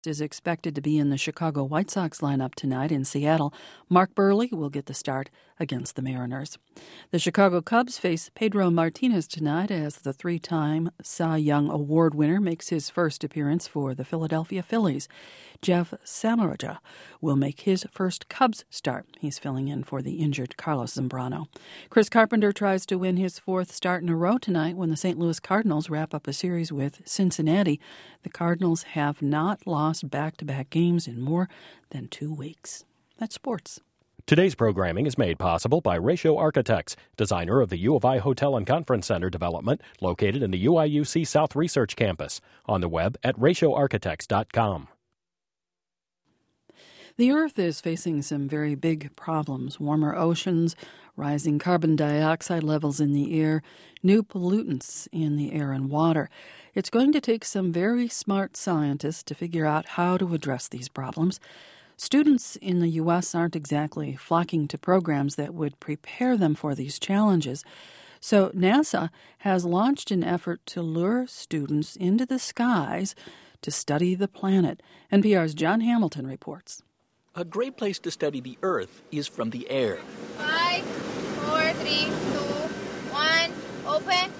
is expected to be in the Chicago White Sox lineup tonight in Seattle. Mark Burley will get the start against the Mariners. The Chicago Cubs face Pedro Martinez tonight as the three-time Cy Young Award winner makes his first appearance for the Philadelphia Phillies. Jeff Samardzija will make his first Cubs start. He's filling in for the injured Carlos Zambrano. Chris Carpenter tries to win his fourth start in a row tonight when the St. Louis Cardinals wrap up a series with Cincinnati. The Cardinals have not lost back-to-back games in more than 2 weeks. That's sports. Today's programming is made possible by Ratio Architects, designer of the U of I Hotel and Conference Center development located in the UIUC South Research Campus. On the web at ratioarchitects.com. The Earth is facing some very big problems: warmer oceans, rising carbon dioxide levels in the air, new pollutants in the air and water. It's going to take some very smart scientists to figure out how to address these problems. Students in the U.S. aren't exactly flocking to programs that would prepare them for these challenges. So NASA has launched an effort to lure students into the skies to study the planet. NPR's John Hamilton reports. A great place to study the Earth is from the air. 5, 4, 3, 2, 1, open.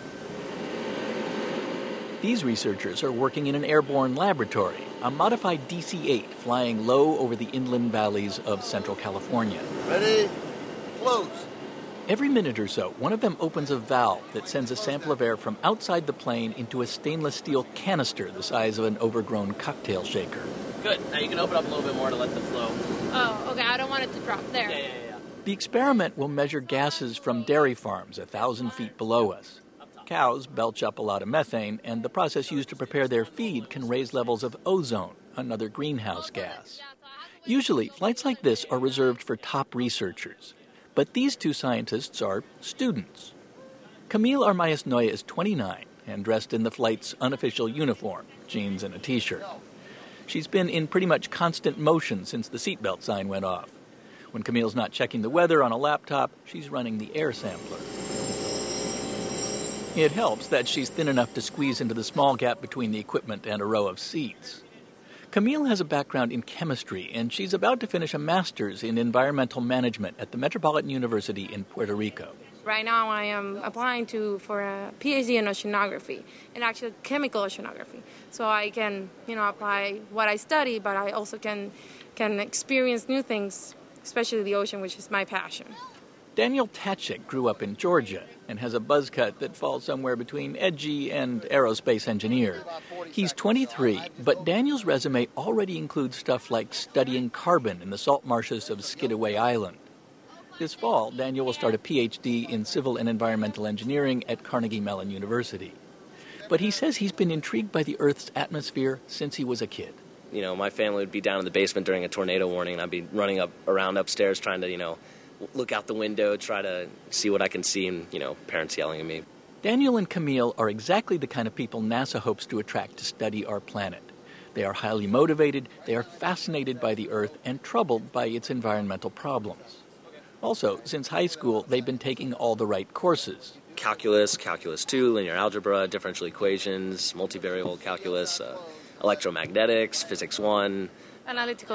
These researchers are working in an airborne laboratory, a modified DC-8 flying low over the inland valleys of Central California. Ready, close. Every minute or so, one of them opens a valve that sends a sample of air from outside the plane into a stainless steel canister the size of an overgrown cocktail shaker. Good. Now you can open up a little bit more to let the flow. Oh, okay. I don't want it to drop there. Yeah. The experiment will measure gases from dairy farms 1,000 feet below us. Cows belch up a lot of methane, and the process used to prepare their feed can raise levels of ozone, another greenhouse gas. Usually, flights like this are reserved for top researchers. But these two scientists are students. Camille Armaez-Noya is 29 and dressed in the flight's unofficial uniform, jeans and a T-shirt. She's been in pretty much constant motion since the seatbelt sign went off. When Camille's not checking the weather on a laptop, she's running the air sampler. It helps that she's thin enough to squeeze into the small gap between the equipment and a row of seats. Camille has a background in chemistry, and she's about to finish a master's in environmental management at the Metropolitan University in Puerto Rico. Right now I am applying for a PhD in oceanography, and actually chemical oceanography. So I can, apply what I study, but I also can experience new things, especially the ocean, which is my passion. Daniel Tatchik grew up in Georgia and has a buzz cut that falls somewhere between edgy and aerospace engineer. He's 23, but Daniel's resume already includes stuff like studying carbon in the salt marshes of Skidaway Island. This fall, Daniel will start a PhD in civil and environmental engineering at Carnegie Mellon University. But he says he's been intrigued by the Earth's atmosphere since he was a kid. My family would be down in the basement during a tornado warning, and I'd be running around upstairs trying to, look out the window, try to see what I can see, and, parents yelling at me. Daniel and Camille are exactly the kind of people NASA hopes to attract to study our planet. They are highly motivated, they are fascinated by the Earth, and troubled by its environmental problems. Also, since high school, they've been taking all the right courses. Calculus, Calculus 2, linear algebra, differential equations, multivariable calculus, electromagnetics, physics 1, analytical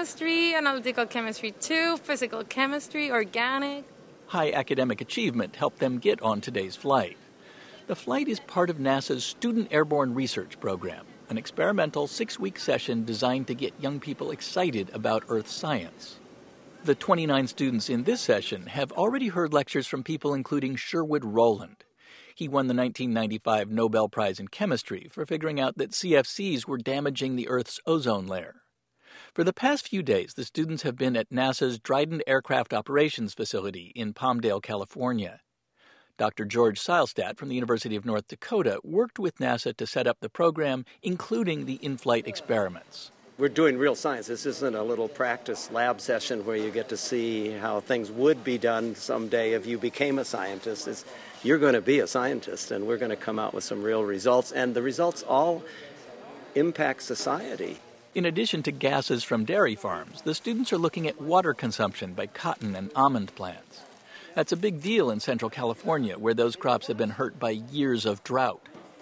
chemistry 2, physical chemistry, organic. High academic achievement helped them get on today's flight. The flight is part of NASA's Student Airborne Research Program, an experimental 6-week session designed to get young people excited about Earth science. The 29 students in this session have already heard lectures from people including Sherwood Rowland. He won the 1995 Nobel Prize in Chemistry for figuring out that CFCs were damaging the Earth's ozone layer. For the past few days, the students have been at NASA's Dryden Aircraft Operations Facility in Palmdale, California. Dr. George Seilstadt from the University of North Dakota worked with NASA to set up the program, including the in-flight experiments. We're doing real science. This isn't a little practice lab session where you get to see how things would be done someday if you became a scientist. You're going to be a scientist, and we're going to come out with some real results, and the results all impact society. In addition to gases from dairy farms, the students are looking at water consumption by cotton and almond plants. That's a big deal in Central California, where those crops have been hurt by years of drought.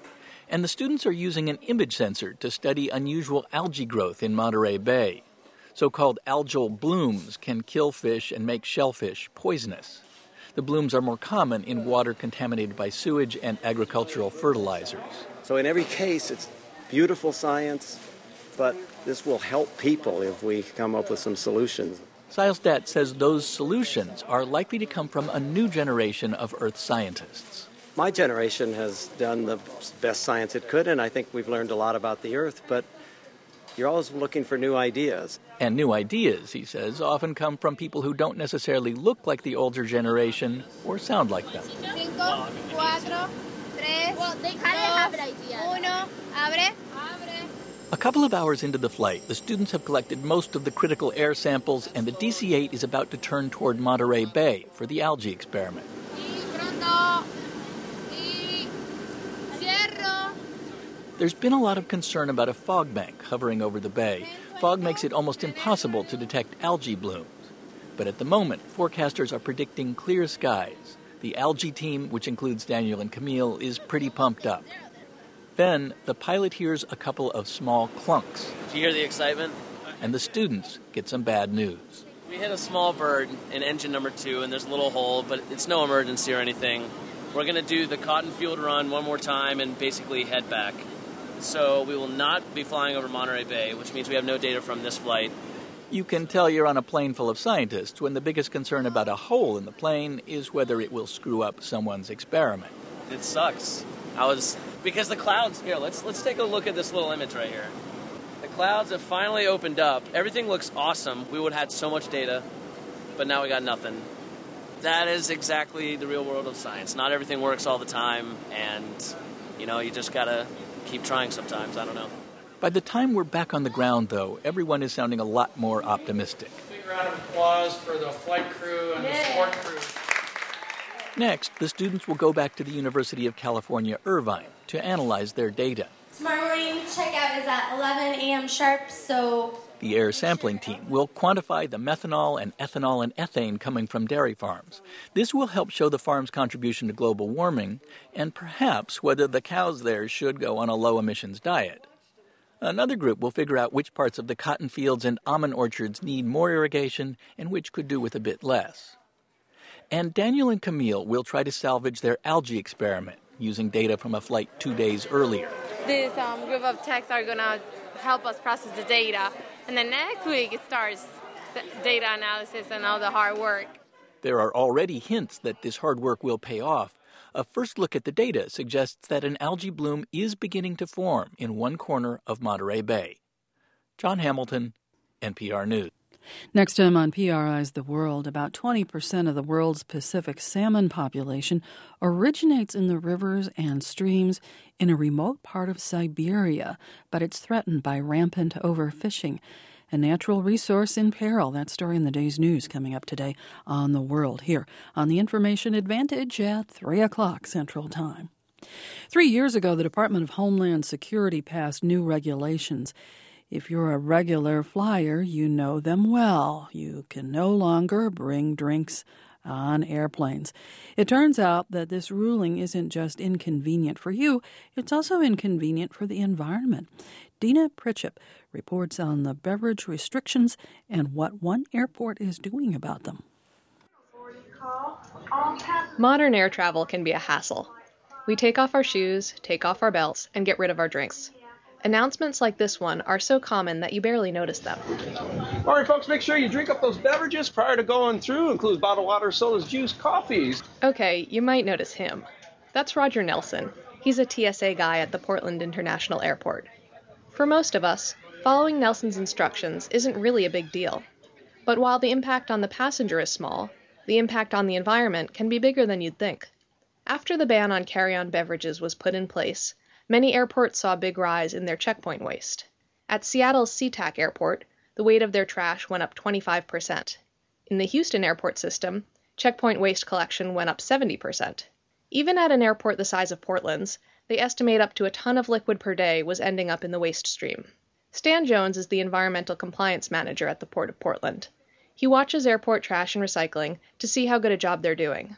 And the students are using an image sensor to study unusual algae growth in Monterey Bay. So-called algal blooms can kill fish and make shellfish poisonous. The blooms are more common in water contaminated by sewage and agricultural fertilizers. So in every case, it's beautiful science, but this will help people if we come up with some solutions. Seilstadt says those solutions are likely to come from a new generation of Earth scientists. My generation has done the best science it could, and I think we've learned a lot about the Earth, but you're always looking for new ideas. And new ideas, he says, often come from people who don't necessarily look like the older generation or sound like them. 5, 4, 3, well, they kind of have an idea. 1, abre. A couple of hours into the flight, the students have collected most of the critical air samples, and the DC-8 is about to turn toward Monterey Bay for the algae experiment. There's been a lot of concern about a fog bank hovering over the bay. Fog makes it almost impossible to detect algae blooms. But at the moment, forecasters are predicting clear skies. The algae team, which includes Daniel and Camille, is pretty pumped up. Then, the pilot hears a couple of small clunks. Do you hear the excitement? And the students get some bad news. We hit a small bird in engine number 2, and there's a little hole, but it's no emergency or anything. We're going to do the cotton field run one more time and basically head back. So we will not be flying over Monterey Bay, which means we have no data from this flight. You can tell you're on a plane full of scientists when the biggest concern about a hole in the plane is whether it will screw up someone's experiment. It sucks. Because the clouds, here, let's take a look at this little image right here. The clouds have finally opened up. Everything looks awesome. We would have had so much data, but now we got nothing. That is exactly the real world of science. Not everything works all the time, and, you just gotta keep trying sometimes. I don't know. By the time we're back on the ground, though, everyone is sounding a lot more optimistic. Big round of applause for the flight crew and the support crew. Next, the students will go back to the University of California, Irvine, to analyze their data. Tomorrow morning checkout is at 11 a.m. sharp, so... The air sampling team will quantify the methanol and ethanol and ethane coming from dairy farms. This will help show the farm's contribution to global warming and perhaps whether the cows there should go on a low-emissions diet. Another group will figure out which parts of the cotton fields and almond orchards need more irrigation and which could do with a bit less. And Daniel and Camille will try to salvage their algae experiment using data from a flight 2 days earlier. This group of techs are going to help us process the data. And then next week it starts the data analysis and all the hard work. There are already hints that this hard work will pay off. A first look at the data suggests that an algae bloom is beginning to form in one corner of Monterey Bay. John Hamilton, NPR News. Next time on PRI's The World, about 20% of the world's Pacific salmon population originates in the rivers and streams in a remote part of Siberia, but it's threatened by rampant overfishing. A natural resource in peril. That story in the day's news coming up today on The World here on the Information Advantage at 3 o'clock Central Time. 3 years ago, the Department of Homeland Security passed new regulations. If you're a regular flyer, you know them well. You can no longer bring drinks on airplanes. It turns out that this ruling isn't just inconvenient for you, it's also inconvenient for the environment. Dina Pritchett reports on the beverage restrictions and what one airport is doing about them. Modern air travel can be a hassle. We take off our shoes, take off our belts, and get rid of our drinks. Announcements like this one are so common that you barely notice them. All right, folks, make sure you drink up those beverages prior to going through. Includes bottled water, sodas, juice, coffees. Okay, you might notice him. That's Roger Nelson. He's a TSA guy at the Portland International Airport. For most of us, following Nelson's instructions isn't really a big deal. But while the impact on the passenger is small, the impact on the environment can be bigger than you'd think. After the ban on carry-on beverages was put in place, many airports saw a big rise in their checkpoint waste. At Seattle's SeaTac Airport, the weight of their trash went up 25%. In the Houston airport system, checkpoint waste collection went up 70%. Even at an airport the size of Portland's, they estimate up to a ton of liquid per day was ending up in the waste stream. Stan Jones is the environmental compliance manager at the Port of Portland. He watches airport trash and recycling to see how good a job they're doing.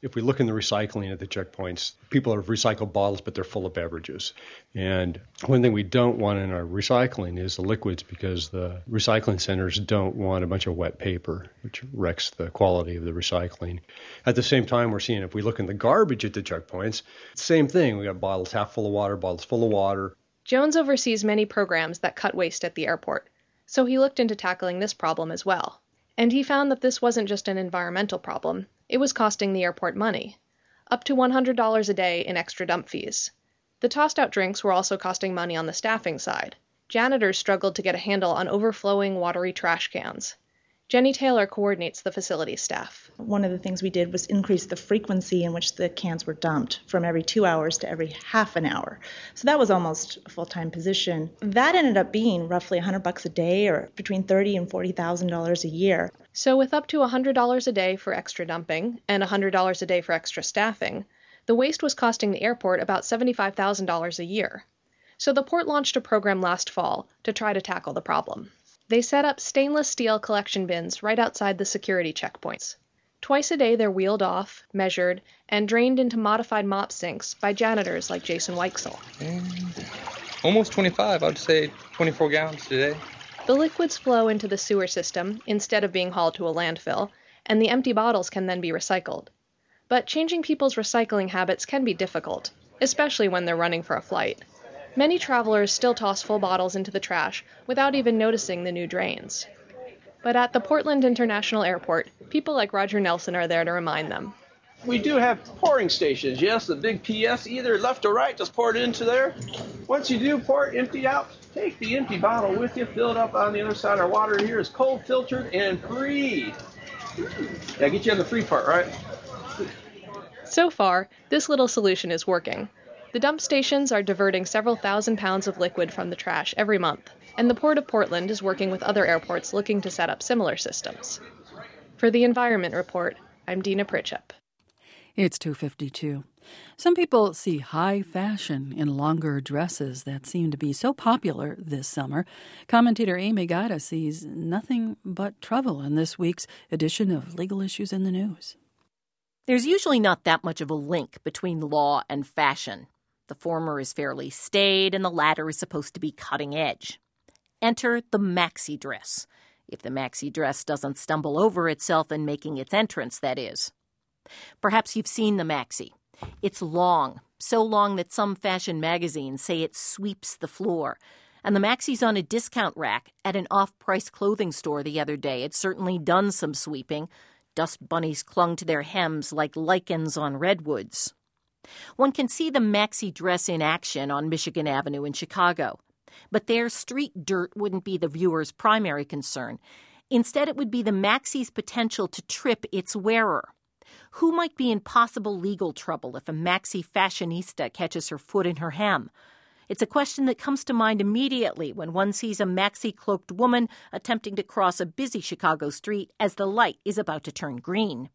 If we look in the recycling at the checkpoints, people have recycled bottles, but they're full of beverages. And one thing we don't want in our recycling is the liquids, because the recycling centers don't want a bunch of wet paper, which wrecks the quality of the recycling. At the same time, we're seeing, if we look in the garbage at the checkpoints, same thing. We got bottles half full of water, bottles full of water. Jones oversees many programs that cut waste at the airport, so he looked into tackling this problem as well. And he found that this wasn't just an environmental problem, it was costing the airport money. Up to $100 a day in extra dump fees. The tossed-out drinks were also costing money on the staffing side. Janitors struggled to get a handle on overflowing watery trash cans. Jenny Taylor coordinates the facility staff. One of the things we did was increase the frequency in which the cans were dumped from every 2 hours to every half an hour. So that was almost a full-time position. That ended up being roughly $100 a day, or between $30,000 and $40,000 a year. So with up to $100 a day for extra dumping and $100 a day for extra staffing, the waste was costing the airport about $75,000 a year. So the port launched a program last fall to try to tackle the problem. They set up stainless steel collection bins right outside the security checkpoints. Twice a day they're wheeled off, measured, and drained into modified mop sinks by janitors like Jason Weichsel. Almost 25, I would say 24 gallons today. The liquids flow into the sewer system instead of being hauled to a landfill, and the empty bottles can then be recycled. But changing people's recycling habits can be difficult, especially when they're running for a flight. Many travelers still toss full bottles into the trash without even noticing the new drains. But at the Portland International Airport, people like Roger Nelson are there to remind them. We do have pouring stations, yes, the big PS, either left or right, just pour it into there. Once you do pour it, empty out, take the empty bottle with you, fill it up on the other side. Our water here is cold filtered and free. Yeah, get you on the free part, right? So far, this little solution is working. The dump stations are diverting several thousand pounds of liquid from the trash every month, and the Port of Portland is working with other airports looking to set up similar systems. For the Environment Report, I'm Dina Pritchett. It's 2:52. Some people see high fashion in longer dresses that seem to be so popular this summer. Commentator Amy Gaida sees nothing but trouble in this week's edition of Legal Issues in the News. There's usually not that much of a link between law and fashion. The former is fairly staid, and the latter is supposed to be cutting edge. Enter the maxi dress, if the maxi dress doesn't stumble over itself in making its entrance, that is. Perhaps you've seen the maxi. It's long, so long that some fashion magazines say it sweeps the floor. And the maxi's on a discount rack at an off-price clothing store the other day. It's certainly done some sweeping. Dust bunnies clung to their hems like lichens on redwoods. One can see the maxi dress in action on Michigan Avenue in Chicago. But there, street dirt wouldn't be the viewer's primary concern. Instead, it would be the maxi's potential to trip its wearer. Who might be in possible legal trouble if a maxi fashionista catches her foot in her hem? It's a question that comes to mind immediately when one sees a maxi-cloaked woman attempting to cross a busy Chicago street as the light is about to turn green.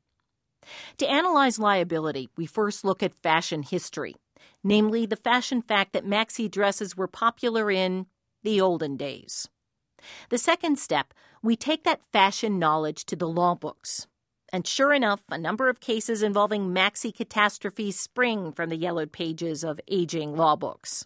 To analyze liability, we first look at fashion history, namely the fashion fact that maxi dresses were popular in the olden days. The second step, we take that fashion knowledge to the law books. And sure enough, a number of cases involving maxi catastrophes spring from the yellowed pages of aging law books.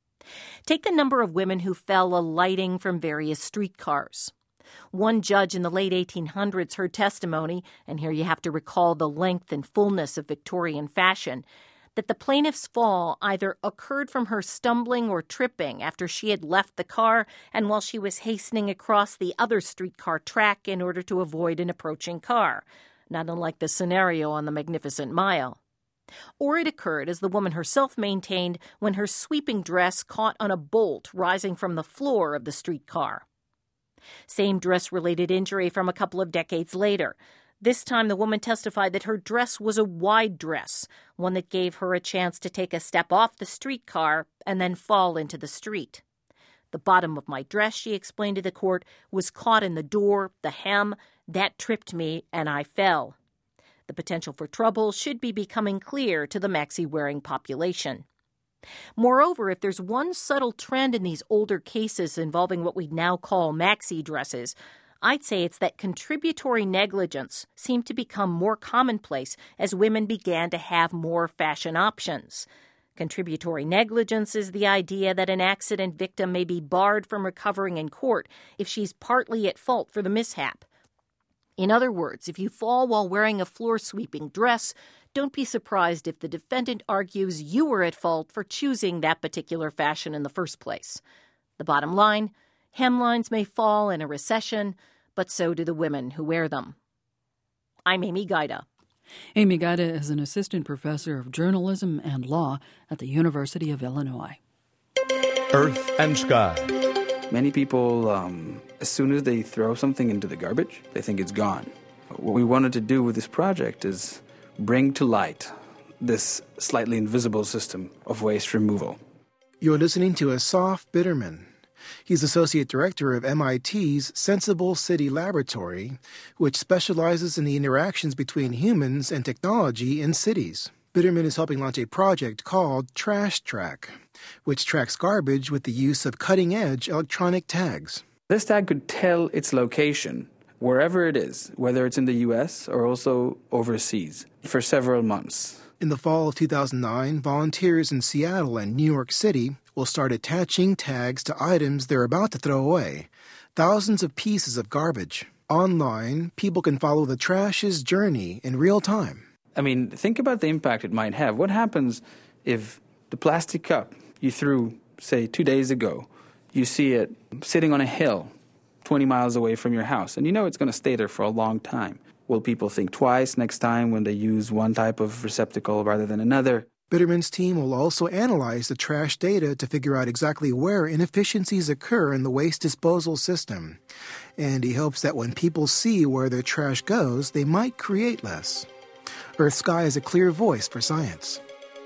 Take the number of women who fell alighting from various streetcars. One judge in the late 1800s heard testimony, and here you have to recall the length and fullness of Victorian fashion, that the plaintiff's fall either occurred from her stumbling or tripping after she had left the car and while she was hastening across the other streetcar track in order to avoid an approaching car, not unlike the scenario on the Magnificent Mile. Or it occurred, as the woman herself maintained, when her sweeping dress caught on a bolt rising from the floor of the streetcar. Same dress-related injury from a couple of decades later. This time the woman testified that her dress was a wide dress, one that gave her a chance to take a step off the streetcar and then fall into the street. The bottom of my dress, she explained to the court, was caught in the door, the hem. That tripped me, and I fell. The potential for trouble should be becoming clear to the maxi-wearing population. Moreover, if there's one subtle trend in these older cases involving what we now call maxi dresses, I'd say it's that contributory negligence seemed to become more commonplace as women began to have more fashion options. Contributory negligence is the idea that an accident victim may be barred from recovering in court if she's partly at fault for the mishap. In other words, if you fall while wearing a floor-sweeping dress, don't be surprised if the defendant argues you were at fault for choosing that particular fashion in the first place. The bottom line, hemlines may fall in a recession, but so do the women who wear them. I'm Amy Gaida. Amy Gaida is an assistant professor of journalism and law at the University of Illinois. Earth and Sky. Many people, as soon as they throw something into the garbage, they think it's gone. What we wanted to do with this project is bring to light this slightly invisible system of waste removal. You're listening to Asaf Bitterman. He's Associate Director of MIT's Sensible City Laboratory, which specializes in the interactions between humans and technology in cities. Bitterman is helping launch a project called Trash Track, which tracks garbage with the use of cutting-edge electronic tags. This tag could tell its location, wherever it is, whether it's in the U.S. or also overseas, for several months. In the fall of 2009, volunteers in Seattle and New York City will start attaching tags to items they're about to throw away. Thousands of pieces of garbage. Online, people can follow the trash's journey in real time. I mean, think about the impact it might have. What happens if the plastic cup you threw, say, 2 days ago, you see it sitting on a hill 20 miles away from your house, and you know it's going to stay there for a long time? Will people think twice next time when they use one type of receptacle rather than another? Bitterman's team will also analyze the trash data to figure out exactly where inefficiencies occur in the waste disposal system. And he hopes that when people see where their trash goes, they might create less. Earth Sky is a clear voice for science.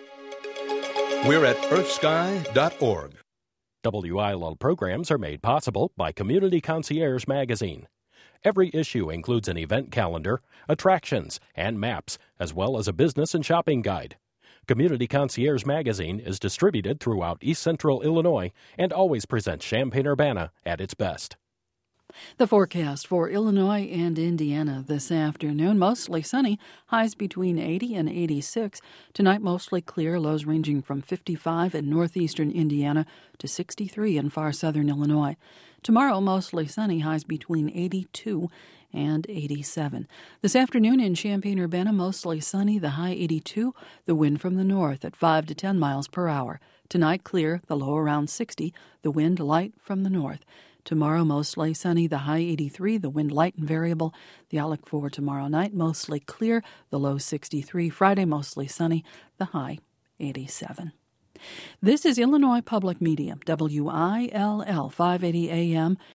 We're at earthsky.org. WILL programs are made possible by Community Concierge magazine. Every issue includes an event calendar, attractions, and maps, as well as a business and shopping guide. Community Concierge magazine is distributed throughout East Central Illinois and always presents Champaign-Urbana at its best. The forecast for Illinois and Indiana this afternoon, mostly sunny, highs between 80 and 86. Tonight, mostly clear, lows ranging from 55 in northeastern Indiana to 63 in far southern Illinois. Tomorrow, mostly sunny, highs between 82 and 87. This afternoon in Champaign-Urbana, mostly sunny, the high 82, the wind from the north at 5 to 10 miles per hour. Tonight, clear, the low around 60, the wind light from the north. Tomorrow, mostly sunny, the high 83, the wind light and variable. The outlook for tomorrow night, mostly clear, the low 63. Friday, mostly sunny, the high 87. This is Illinois Public Media, WILL 580 AM